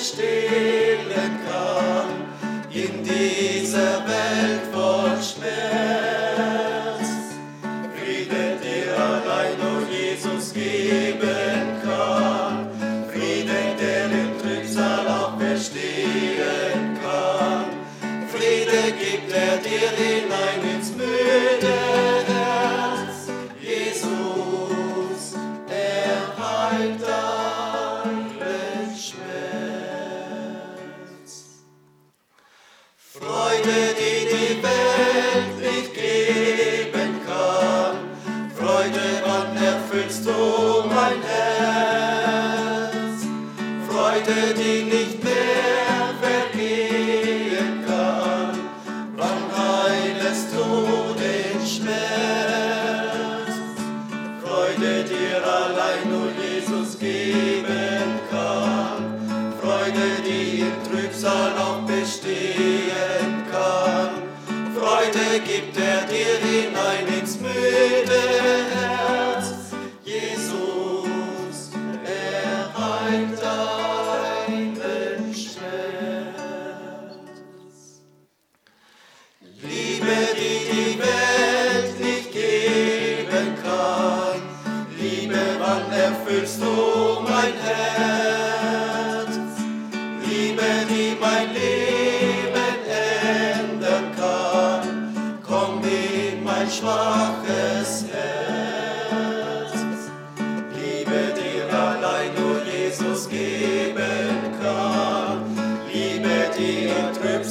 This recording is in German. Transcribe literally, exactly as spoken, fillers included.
stillen kann, in dieser Welt voll Schmerz. Friede, der allein nur Jesus geben kann, Friede, der den Trübsal auch verstehen kann. Friede gibt er dir hinein ins müde Herz. Jesus, er heilt deinen Schmerz. Freude, die die Welt nicht geben kann, Freude, wann erfüllst du mein Herz. Freude, die nicht mehr vergehen kann, wann heilest du den Schmerz. Freude, dir allein nur Jesus geben kann, Freude, die im Trübsal auch bestehen kann. Freude gibt er dir hinein ins müde Herz. Jesus, er heilt deinen Schmerz. Liebe, die die Welt nicht geben kann, Liebe, wann erfüllst du mein Herz? Liebe, die mein Leben ändern kann, komm in mein schwaches Herz. Liebe, dir allein nur Jesus geben kann, Liebe, die im Trübsal